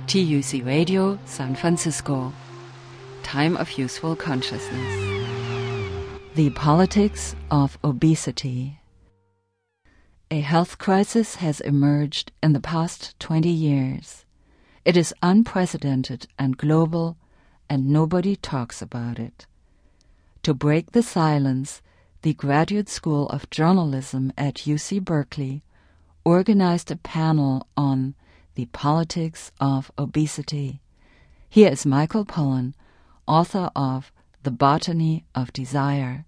TUC Radio, San Francisco. Time of Useful Consciousness. The Politics of Obesity. A health crisis has emerged in the past 20 years. It is unprecedented and global, and nobody talks about it. To break the silence, the Graduate School of Journalism at UC Berkeley organized a panel on the politics of obesity. Here is Michael Pollan, author of The Botany of Desire.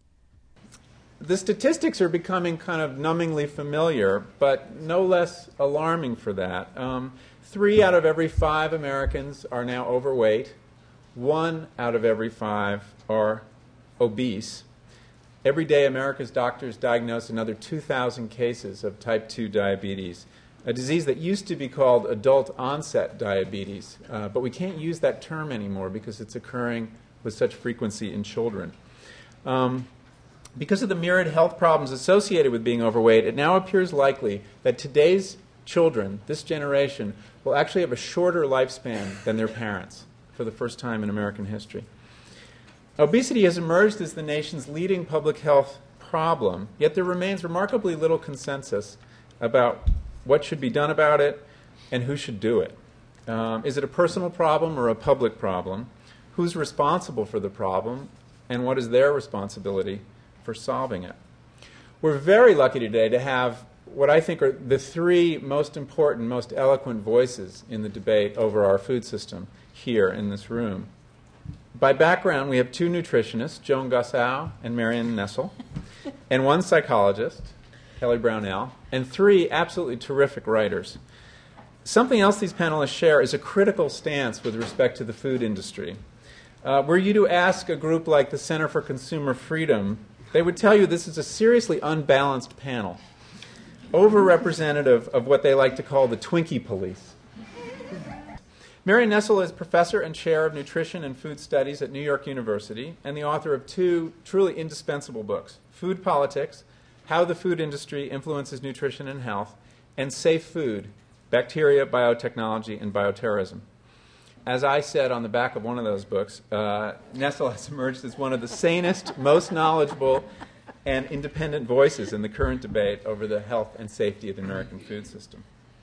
The statistics are becoming kind of numbingly familiar, but no less alarming for that. 3 out of every 5 Americans are now overweight. 1 out of every 5 are obese. Every day, America's doctors diagnose another 2,000 cases of type 2 diabetes, a disease that used to be called adult-onset diabetes, but we can't use that term anymore because it's occurring with such frequency in children. Because of the myriad health problems associated with being overweight, it now appears likely that today's children, this generation, will actually have a shorter lifespan than their parents for the first time in American history. Obesity has emerged as the nation's leading public health problem, yet there remains remarkably little consensus about what should be done about it and who should do it. Is it a personal problem or a public problem? Who's responsible for the problem, and what is their responsibility for solving it? We're very lucky today to have what I think are the 3 most important, most eloquent voices in the debate over our food system here in this room. By background, we have 2 nutritionists, Joan Gossow and Marion Nestle, and 1 psychologist, Kelly Brownell, and 3 absolutely terrific writers. Something else these panelists share is a critical stance with respect to the food industry. Were you to ask a group like the Center for Consumer Freedom, they would tell you this is a seriously unbalanced panel, overrepresentative of what they like to call the Twinkie police. Marion Nestle is professor and chair of nutrition and food studies at New York University and the author of 2 truly indispensable books, Food Politics, How the Food Industry Influences Nutrition and Health, and Safe Food, Bacteria, Biotechnology, and Bioterrorism. As I said on the back of one of those books, Nestle has emerged as one of the sanest, most knowledgeable, and independent voices in the current debate over the health and safety of the American food system.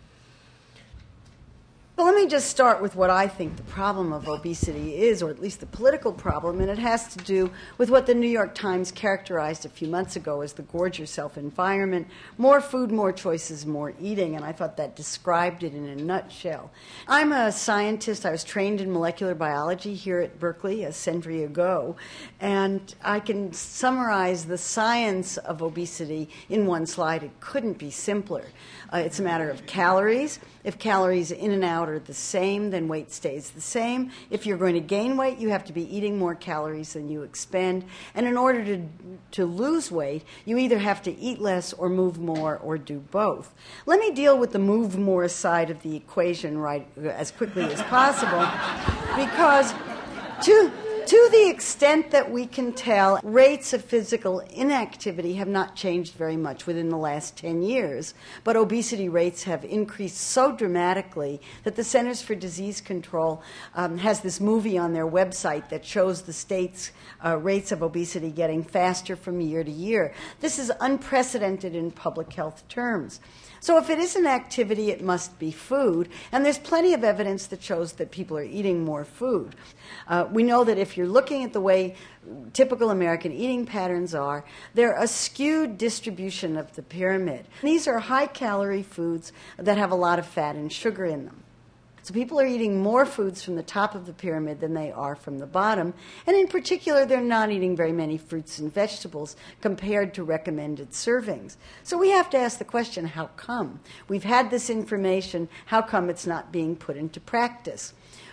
Well, let me just start with what I think the problem of obesity is, or at least the political problem, and it has to do with what the New York Times characterized a few months ago as the gorge yourself environment: more food, more choices, more eating, and I thought that described it in a nutshell. I'm a scientist. I was trained in molecular biology here at Berkeley a century ago, and I can summarize the science of obesity in one slide. It couldn't be simpler. It's a matter of calories. If calories in and out are the same, then weight stays the same. If you're going to gain weight, you have to be eating more calories than you expend. And in order to lose weight, you either have to eat less or move more or do both. Let me deal with the move more side of the equation right as quickly as possible, because to the extent that we can tell, rates of physical inactivity have not changed very much within the last 10 years, but obesity rates have increased so dramatically that the Centers for Disease Control has this movie on their website that shows the states' rates of obesity getting faster from year to year. This is unprecedented in public health terms. So if it isn't activity, it must be food. And there's plenty of evidence that shows that people are eating more food. We know that if you're looking at the way typical American eating patterns are, they're a skewed distribution of the pyramid. These are high-calorie foods that have a lot of fat and sugar in them. So people are eating more foods from the top of the pyramid than they are from the bottom. And in particular, they're not eating very many fruits and vegetables compared to recommended servings. So we have to ask the question, how come? We've had this information. How come it's not being put into practice?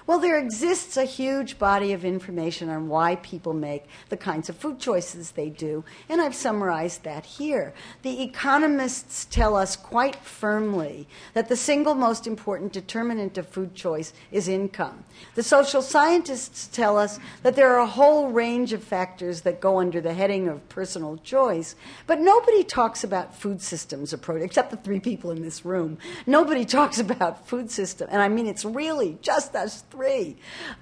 Well, there exists a huge body of information on why people make the kinds of food choices they do, and I've summarized that here. The economists tell us quite firmly that the single most important determinant of food choice is income. The social scientists tell us that there are a whole range of factors that go under the heading of personal choice, but nobody talks about food systems approach, except the three people in this room. Nobody talks about food system, and I mean it's really just us three.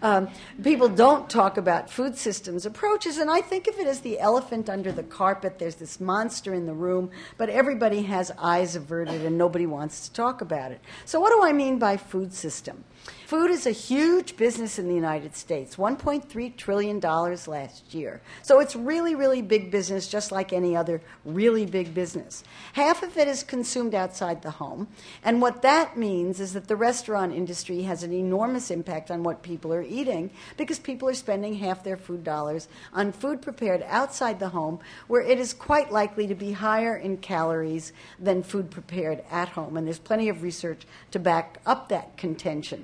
People don't talk about food systems approaches, and I think of it as the elephant under the carpet. There's this monster in the room, but everybody has eyes averted and nobody wants to talk about it. So what do I mean by food system? Food is a huge business in the United States, $1.3 trillion last year. So it's really, really big business, just like any other really big business. Half of it is consumed outside the home, and what that means is that the restaurant industry has an enormous impact on what people are eating because people are spending half their food dollars on food prepared outside the home, where it is quite likely to be higher in calories than food prepared at home, and there's plenty of research to back up that contention.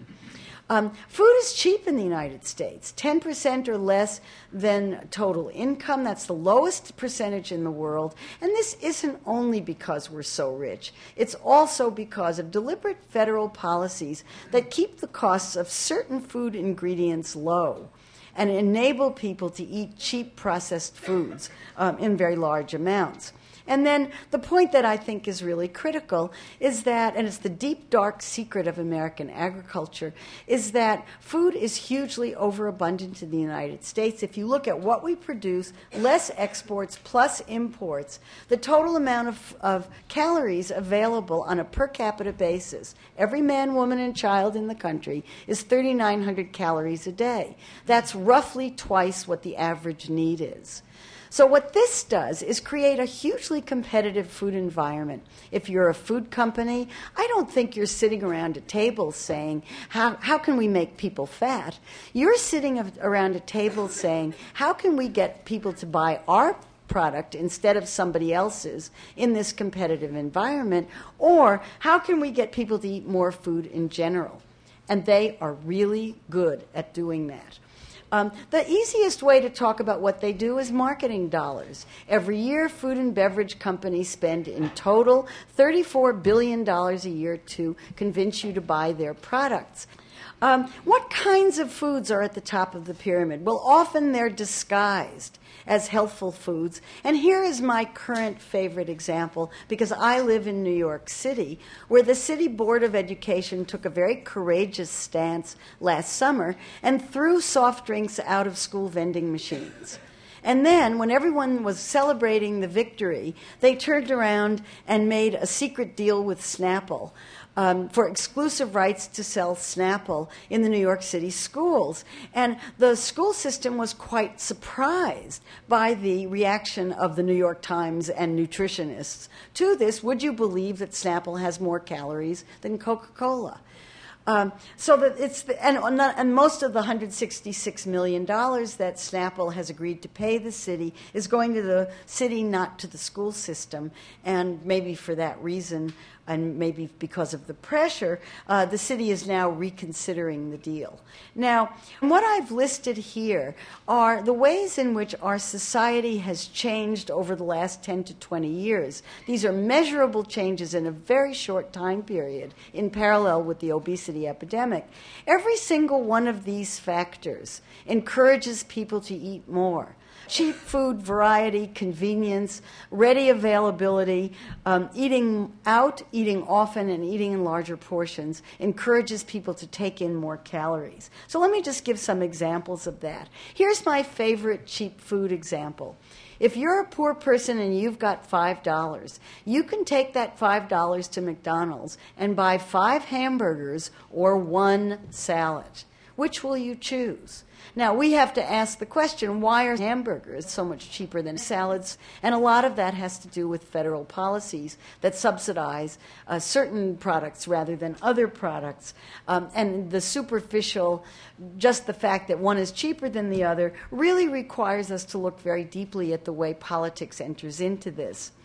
Food is cheap in the United States, 10% or less than total income. That's the lowest percentage in the world. And this isn't only because we're so rich. It's also because of deliberate federal policies that keep the costs of certain food ingredients low and enable people to eat cheap processed foods in very large amounts. And then the point that I think is really critical is that, and it's the deep, dark secret of American agriculture, is that food is hugely overabundant in the United States. If you look at what we produce, less exports plus imports, the total amount of calories available on a per capita basis, every man, woman, and child in the country, is 3,900 calories a day. That's roughly twice what the average need is. So what this does is create a hugely competitive food environment. If you're a food company, I don't think you're sitting around a table saying, how can we make people fat? You're sitting around a table saying, how can we get people to buy our product instead of somebody else's in this competitive environment? Or how can we get people to eat more food in general? And they are really good at doing that. The easiest way to talk about what they do is marketing dollars. Every year, food and beverage companies spend in total $34 billion a year to convince you to buy their products. What kinds of foods are at the top of the pyramid? Well, often they're disguised as healthful foods. And here is my current favorite example, because I live in New York City, where the City Board of Education took a very courageous stance last summer and threw soft drinks out of school vending machines. And then, when everyone was celebrating the victory, they turned around and made a secret deal with Snapple for exclusive rights to sell Snapple in the New York City schools. And the school system was quite surprised by the reaction of the New York Times and nutritionists to this. Would you believe that Snapple has more calories than Coca-Cola? So that it's and most of the $166 million that Snapple has agreed to pay the city is going to the city, not to the school system. And maybe for that reason, and maybe because of the pressure, the city is now reconsidering the deal. Now, what I've listed here are the ways in which our society has changed over the last 10 to 20 years. These are measurable changes in a very short time period in parallel with the obesity epidemic. Every single one of these factors encourages people to eat more. Cheap food, variety, convenience, ready availability, eating out, eating often, and eating in larger portions encourages people to take in more calories. So let me just give some examples of that. Here's my favorite cheap food example. If you're a poor person and you've got $5, you can take that $5 to McDonald's and buy 5 hamburgers or 1 salad. Which will you choose? Now, we have to ask the question, why are hamburgers so much cheaper than salads? And a lot of that has to do with federal policies that subsidize certain products rather than other products. And the superficial, just the fact that one is cheaper than the other, really requires us to look very deeply at the way politics enters into this.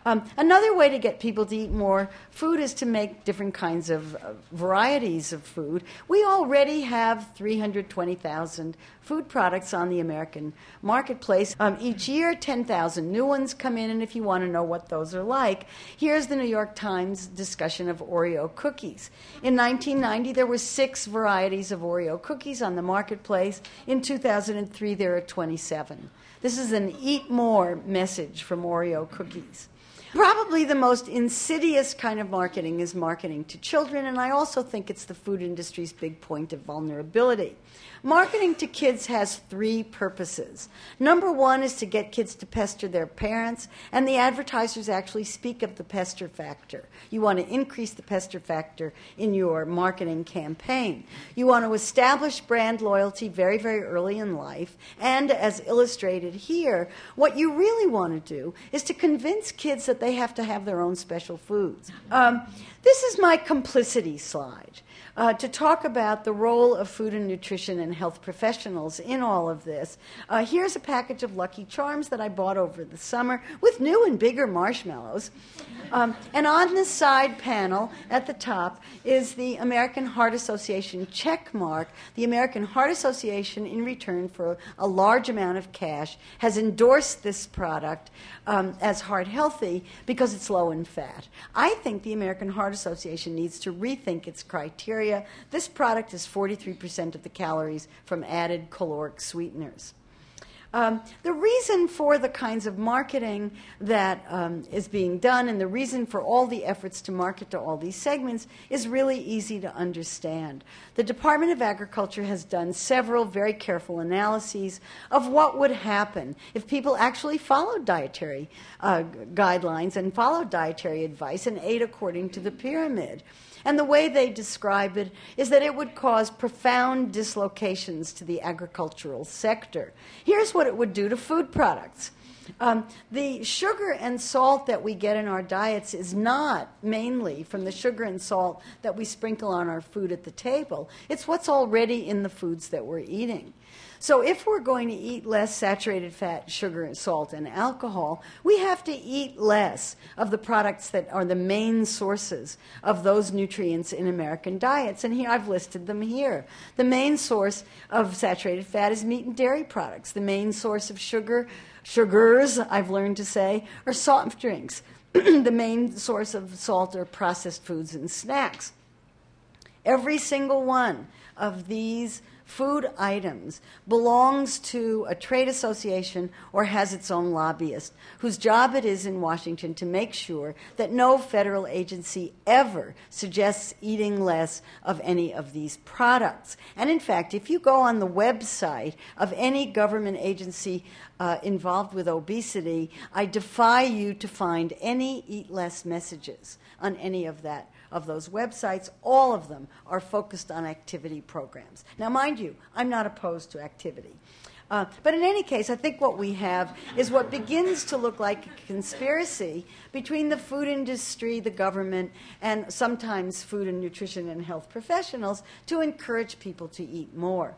Another way to get people to eat more food is to make different kinds of varieties of food. We already have 320,000 food products on the American marketplace. Each year, 10,000 new ones come in, and if you want to know what those are like, here's the New York Times discussion of Oreo cookies. In 1990, there were 6 varieties of Oreo cookies on the marketplace. In 2003, there are 27. This is an eat more message from Oreo cookies. Probably the most insidious kind of marketing is marketing to children, and I also think it's the food industry's big point of vulnerability. Marketing to kids has 3 purposes. Number 1 is to get kids to pester their parents, and the advertisers actually speak of the pester factor. You want to increase the pester factor in your marketing campaign. You want to establish brand loyalty very, very early in life, and as illustrated here, what you really want to do is to convince kids that they have to have their own special foods. This is my complicity slide. To talk about the role of food and nutrition and health professionals in all of this. Here's a package of Lucky Charms that I bought over the summer with new and bigger marshmallows. And on the side panel at the top is the American Heart Association check mark. The American Heart Association, in return for a large amount of cash, has endorsed this product as heart healthy because it's low in fat. I think the American Heart Association needs to rethink its criteria. This product is 43% of the calories from added caloric sweeteners. The reason for the kinds of marketing that is being done and the reason for all the efforts to market to all these segments is really easy to understand. The Department of Agriculture has done several very careful analyses of what would happen if people actually followed dietary guidelines and followed dietary advice and ate according to the pyramid. And the way they describe it is that it would cause profound dislocations to the agricultural sector. Here's what it would do to food products. The sugar and salt that we get in our diets is not mainly from the sugar and salt that we sprinkle on our food at the table. It's what's already in the foods that we're eating. So if we're going to eat less saturated fat, sugar, salt, and alcohol, we have to eat less of the products that are the main sources of those nutrients in American diets. And here I've listed them here. The main source of saturated fat is meat and dairy products. The main source of sugars, I've learned to say, are soft drinks. The main source of salt are processed foods and snacks. Every single one of these food items belongs to a trade association or has its own lobbyist, whose job it is in Washington to make sure that no federal agency ever suggests eating less of any of these products. And in fact, if you go on the website of any government agency involved with obesity, I defy you to find any eat less messages on any of those websites. All of them are focused on activity programs. Now, mind you, I'm not opposed to activity. But in any case, I think what we have is what begins to look like a conspiracy between the food industry, the government, and sometimes food and nutrition and health professionals to encourage people to eat more.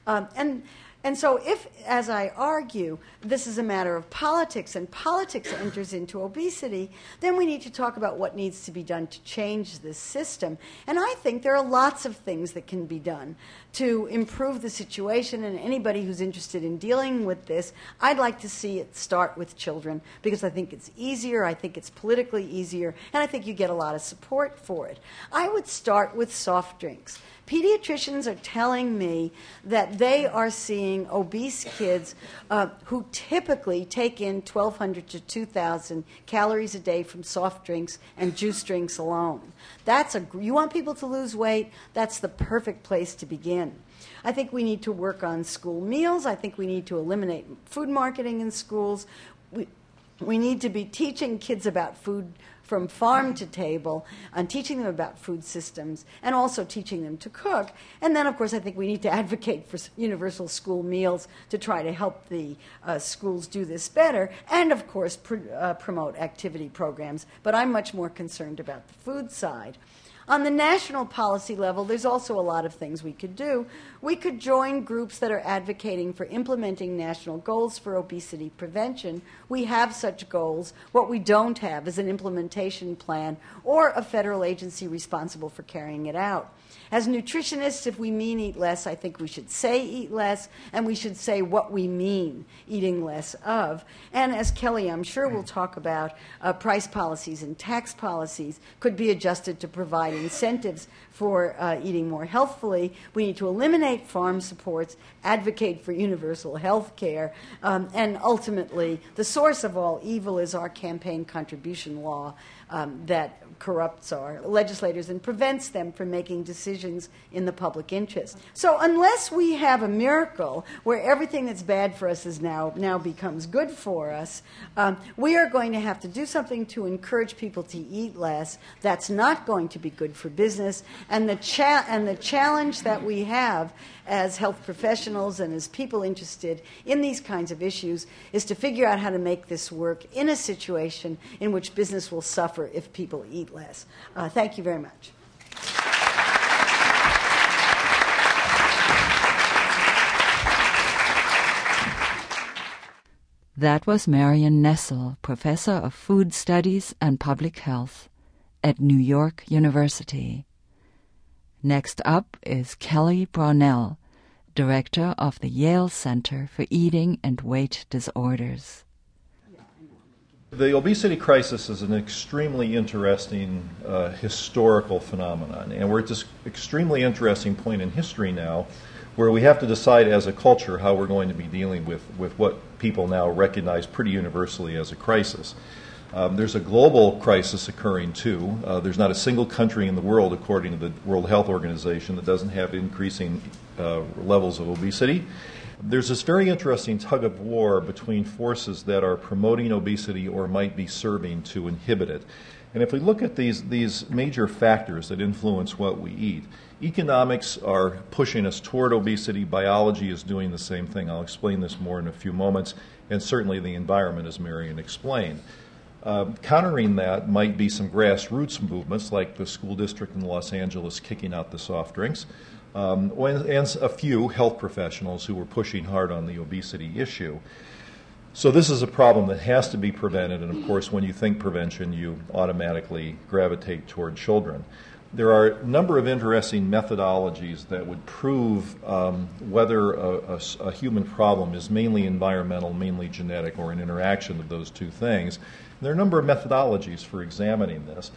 And so if, as I argue, this is a matter of politics and politics enters into obesity, then we need to talk about what needs to be done to change this system. And I think there are lots of things that can be done to improve the situation, and anybody who's interested in dealing with this, I'd like to see it start with children because I think it's easier, I think it's politically easier, and I think you get a lot of support for it. I would start with soft drinks. Pediatricians are telling me that they are seeing obese kids who typically take in 1,200 to 2,000 calories a day from soft drinks and juice drinks alone. You want people to lose weight? That's the perfect place to begin. I think we need to work on school meals. I think we need to eliminate food marketing in schools. We need to be teaching kids about food from farm to table and teaching them about food systems and also teaching them to cook. And then, of course, I think we need to advocate for universal school meals to try to help the schools do this better and, of course, promote activity programs. But I'm much more concerned about the food side. On the national policy level, there's also a lot of things we could do. We could join groups that are advocating for implementing national goals for obesity prevention. We have such goals. What we don't have is an implementation plan or a federal agency responsible for carrying it out. As nutritionists, if we mean eat less, I think we should say eat less, and we should say what we mean eating less of. And as Kelly, I'm sure, will talk about, price policies and tax policies could be adjusted to provide incentives for eating more healthfully. We need to eliminate farm supports, advocate for universal health care, and ultimately, the source of all evil is our campaign contribution law that corrupts our legislators and prevents them from making decisions in the public interest. So unless we have a miracle where everything that's bad for us is now becomes good for us, we are going to have to do something to encourage people to eat less. That's not going to be good for business. And the challenge that we have as health professionals and as people interested in these kinds of issues is to figure out how to make this work in a situation in which business will suffer if people eat less. Thank you very much. That was Marion Nestle, Professor of Food Studies and Public Health at New York University. Next up is Kelly Brownell, Director of the Yale Center for Eating and Weight Disorders. The obesity crisis is an extremely interesting historical phenomenon, and we're at this extremely interesting point in history now where we have to decide as a culture how we're going to be dealing with what people now recognize pretty universally as a crisis. There's a global crisis occurring too. There's not a single country in the world, according to the World Health Organization, that doesn't have increasing levels of obesity. There's this very interesting tug of war between forces that are promoting obesity or might be serving to inhibit it. And if we look at these major factors that influence what we eat, economics are pushing us toward obesity. Biology is doing the same thing. I'll explain this more in a few moments. And certainly the environment, as Marion explained. Countering that might be some grassroots movements like the school district in Los Angeles kicking out the soft drinks, and a few health professionals who were pushing hard on the obesity issue. So this is a problem that has to be prevented, and of course when you think prevention you automatically gravitate toward children. There are a number of interesting methodologies that would prove whether a human problem is mainly environmental, mainly genetic, or an interaction of those two things. There are a number of methodologies for examining this.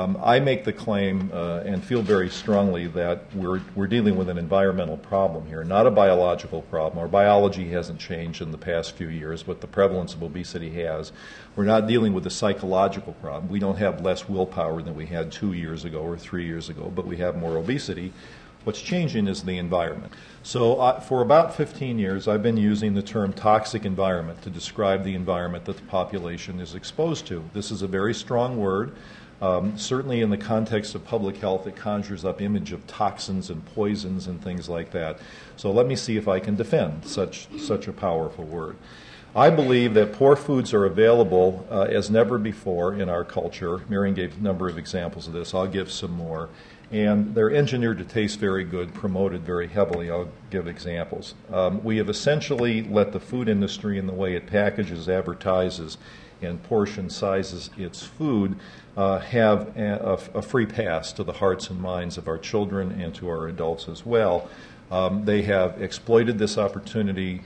I make the claim and feel very strongly that we're dealing with an environmental problem here, not a biological problem. Our biology hasn't changed in the past few years, but the prevalence of obesity has. We're not dealing with a psychological problem. We don't have less willpower than we had 2 years ago or 3 years ago, but we have more obesity. What's changing is the environment. So for about 15 years, I've been using the term toxic environment to describe the environment that the population is exposed to. This is a very strong word. Certainly in the context of public health, it conjures up image of toxins and poisons and things like that. So let me see if I can defend such a powerful word. I believe that poor foods are available as never before in our culture. Marion gave a number of examples of this. I'll give some more. And they're engineered to taste very good, promoted very heavily. I'll give examples. We have essentially let the food industry, in the way it packages, advertises, and portion sizes its food, have a free pass to the hearts and minds of our children and to our adults as well. They have exploited this opportunity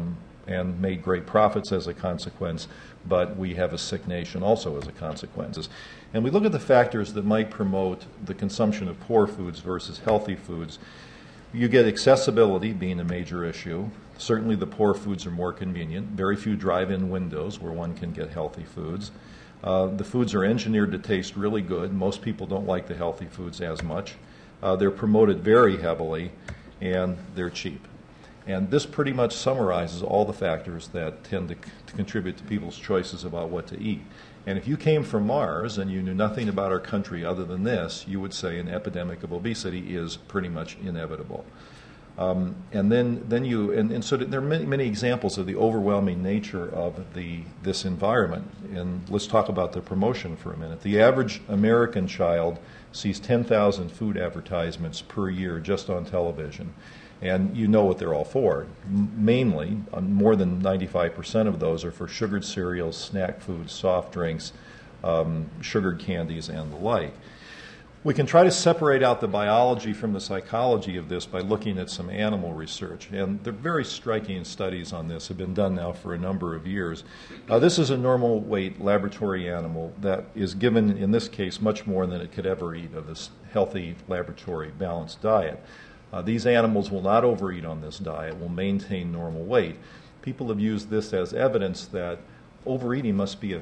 and made great profits as a consequence, but we have a sick nation also as a consequence. And we look at the factors that might promote the consumption of poor foods versus healthy foods. You get accessibility being a major issue. Certainly the poor foods are more convenient. Very few drive-in windows where one can get healthy foods. The foods are engineered to taste really good. Most people don't like the healthy foods as much. They're promoted very heavily, and they're cheap. And this pretty much summarizes all the factors that tend to contribute to people's choices about what to eat. And if you came from Mars and you knew nothing about our country other than this, you would say an epidemic of obesity is pretty much inevitable. So there are many examples of the overwhelming nature of this environment. And let's talk about the promotion for a minute. The average American child sees 10,000 food advertisements per year just on television. And you know what they're all for. Mainly, more than 95% of those are for sugared cereals, snack foods, soft drinks, sugared candies, and the like. We can try to separate out the biology from the psychology of this by looking at some animal research. And the very striking studies on this have been done now for a number of years. This is a normal weight laboratory animal that is given, in this case, much more than it could ever eat of this healthy laboratory balanced diet. These animals will not overeat on this diet, will maintain normal weight. People have used this as evidence that overeating must be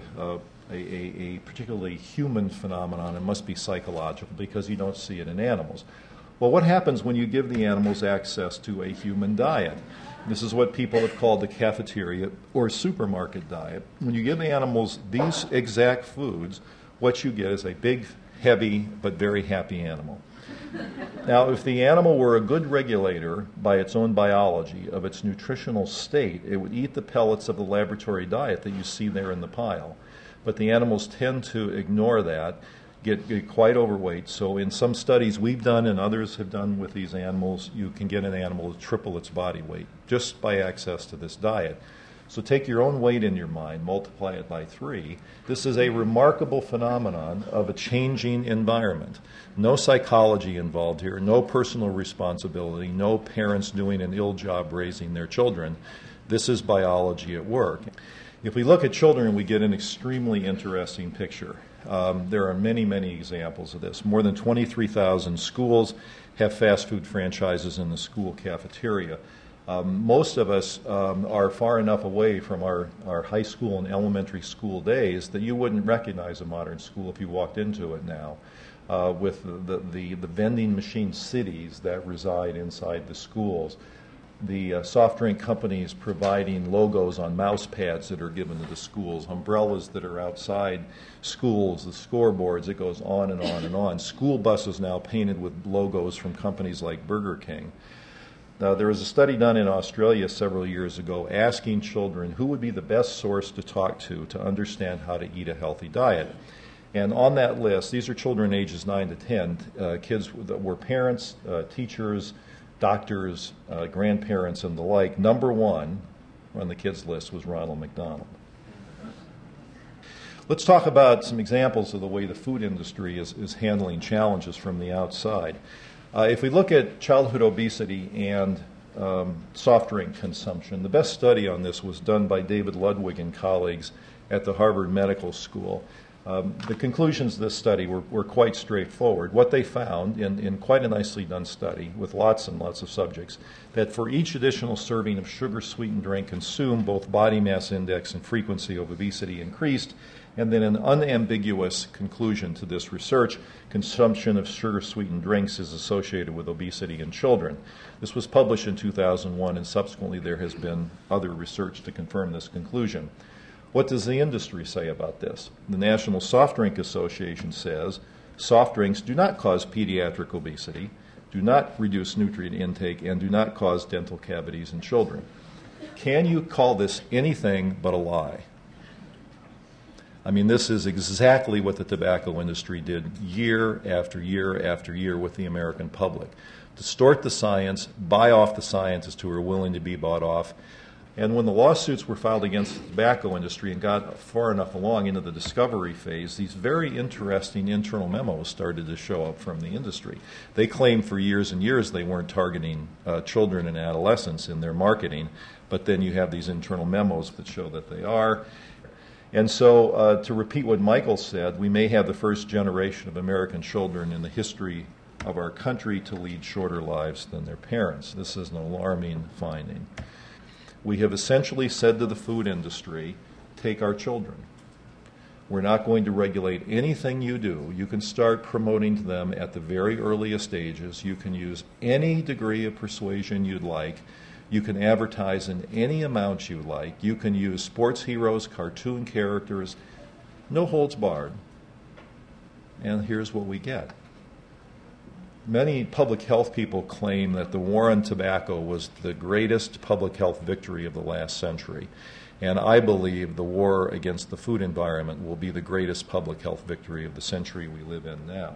a particularly human phenomenon and must be psychological because you don't see it in animals. Well, what happens when you give the animals access to a human diet? This is what people have called the cafeteria or supermarket diet. When you give the animals these exact foods, what you get is a big, heavy, but very happy animal. Now, if the animal were a good regulator by its own biology of its nutritional state, it would eat the pellets of the laboratory diet that you see there in the pile. But the animals tend to ignore that, get quite overweight. So in some studies we've done and others have done with these animals, you can get an animal to triple its body weight just by access to this diet. So take your own weight in your mind, multiply it by 3. This is a remarkable phenomenon of a changing environment. No psychology involved here, no personal responsibility, no parents doing an ill job raising their children. This is biology at work. If we look at children, we get an extremely interesting picture. There are many, many examples of this. More than 23,000 schools have fast food franchises in the school cafeteria. Most of us are far enough away from our high school and elementary school days that you wouldn't recognize a modern school if you walked into it now, with the vending machine cities that reside inside the schools. The soft drink companies providing logos on mouse pads that are given to the schools, umbrellas that are outside schools, the scoreboards, it goes on and on and on. School buses now painted with logos from companies like Burger King. Now, there was a study done in Australia several years ago asking children who would be the best source to talk to understand how to eat a healthy diet. And on that list, these are children ages 9 to 10, kids that were parents, teachers, doctors, grandparents, and the like. Number 1 on the kids' list was Ronald McDonald. Let's talk about some examples of the way the food industry is handling challenges from the outside. If we look at childhood obesity and soft drink consumption, the best study on this was done by David Ludwig and colleagues at the Harvard Medical School. The conclusions of this study were quite straightforward. What they found in quite a nicely done study with lots and lots of subjects, that for each additional serving of sugar-sweetened drink consumed, both body mass index and frequency of obesity increased. And then an unambiguous conclusion to this research, consumption of sugar-sweetened drinks is associated with obesity in children. This was published in 2001, and subsequently there has been other research to confirm this conclusion. What does the industry say about this? The National Soft Drink Association says soft drinks do not cause pediatric obesity, do not reduce nutrient intake, and do not cause dental cavities in children. Can you call this anything but a lie? I mean, this is exactly what the tobacco industry did year after year after year with the American public. Distort the science, buy off the scientists who are willing to be bought off. And when the lawsuits were filed against the tobacco industry and got far enough along into the discovery phase, these very interesting internal memos started to show up from the industry. They claimed for years and years they weren't targeting children and adolescents in their marketing, but then you have these internal memos that show that they are. And so, to repeat what Michael said, we may have the first generation of American children in the history of our country to lead shorter lives than their parents. This is an alarming finding. We have essentially said to the food industry, take our children. We're not going to regulate anything you do. You can start promoting to them at the very earliest stages. You can use any degree of persuasion you'd like. You can advertise in any amount you like. You can use sports heroes, cartoon characters, no holds barred. And here's what we get. Many public health people claim that the war on tobacco was the greatest public health victory of the last century. And I believe the war against the food environment will be the greatest public health victory of the century we live in now.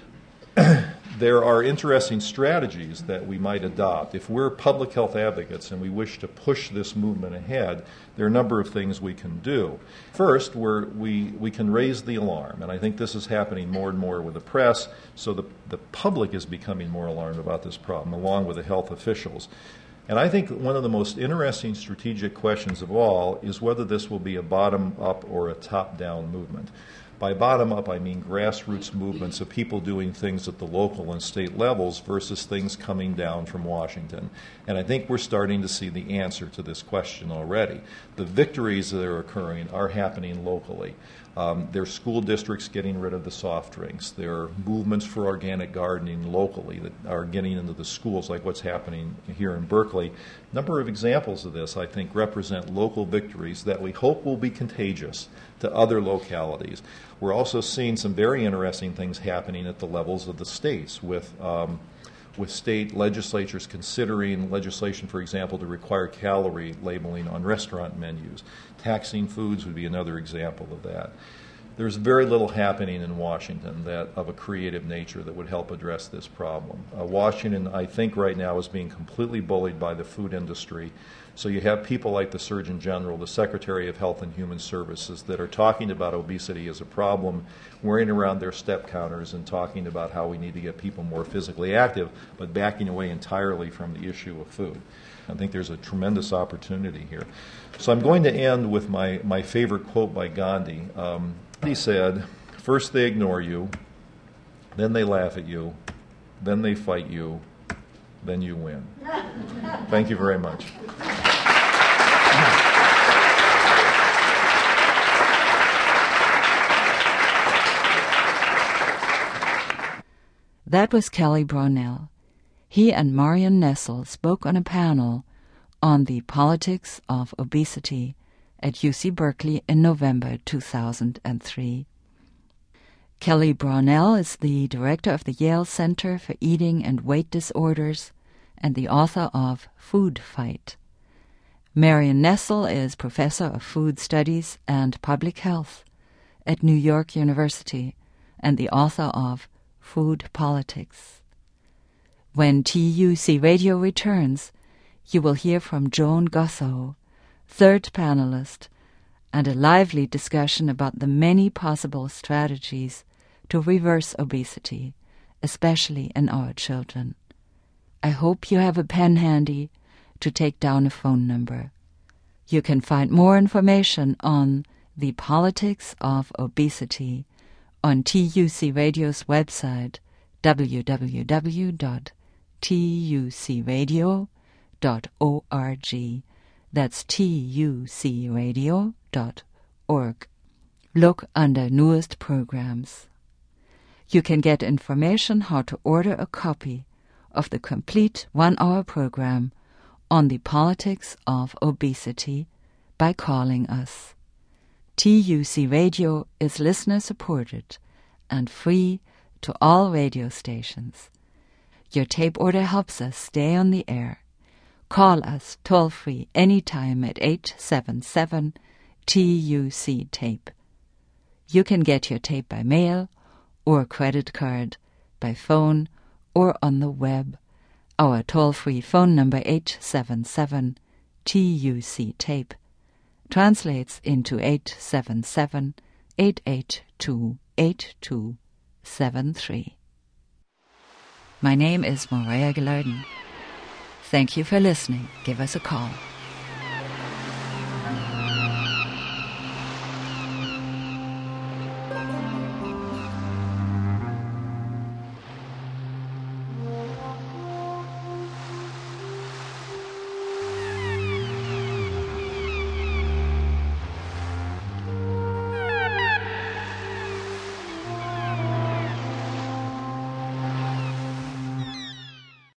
There are interesting strategies that we might adopt. If we're public health advocates and we wish to push this movement ahead, there are a number of things we can do. First, we can raise the alarm, and I think this is happening more and more with the press, so the public is becoming more alarmed about this problem, along with the health officials. And I think one of the most interesting strategic questions of all is whether this will be a bottom-up or a top-down movement. By bottom-up, I mean grassroots movements of people doing things at the local and state levels versus things coming down from Washington. And I think we're starting to see the answer to this question already. The victories that are occurring are happening locally. There are school districts getting rid of the soft drinks. There are movements for organic gardening locally that are getting into the schools, like what's happening here in Berkeley. A number of examples of this, I think, represent local victories that we hope will be contagious to other localities. We're also seeing some very interesting things happening at the levels of the states with state legislatures considering legislation, for example, to require calorie labeling on restaurant menus. Taxing foods would be another example of that. There's very little happening in Washington of a creative nature that would help address this problem. Washington, I think, right now is being completely bullied by the food industry. So you have people like the Surgeon General, the Secretary of Health and Human Services that are talking about obesity as a problem, wearing around their step counters and talking about how we need to get people more physically active, but backing away entirely from the issue of food. I think there's a tremendous opportunity here. So I'm going to end with my favorite quote by Gandhi. He said, "First they ignore you, then they laugh at you, then they fight you, then you win." Thank you very much. That was Kelly Brownell. He and Marion Nestle spoke on a panel on the politics of obesity at UC Berkeley in November 2003. Kelly Brownell is the director of the Yale Center for Eating and Weight Disorders and the author of Food Fight. Marion Nestle is professor of food studies and public health at New York University and the author of Food Politics. When TUC Radio returns, you will hear from Joan Gossow, third panelist, and a lively discussion about the many possible strategies to reverse obesity, especially in our children. I hope you have a pen handy to take down a phone number. You can find more information on the politics of obesity on TUC Radio's website, www.tucradio.org. That's tucradio.org. Look under newest programs. You can get information how to order a copy of the complete one-hour program on the politics of obesity by calling us. TUC Radio is listener-supported and free to all radio stations. Your tape order helps us stay on the air. Call us toll-free anytime at 877-TUC-TAPE. You can get your tape by mail or credit card, by phone or on the web. Our toll-free phone number 877-TUC-TAPE translates into 877-882-8273. My name is Maria Gilardin. Thank you for listening. Give us a call.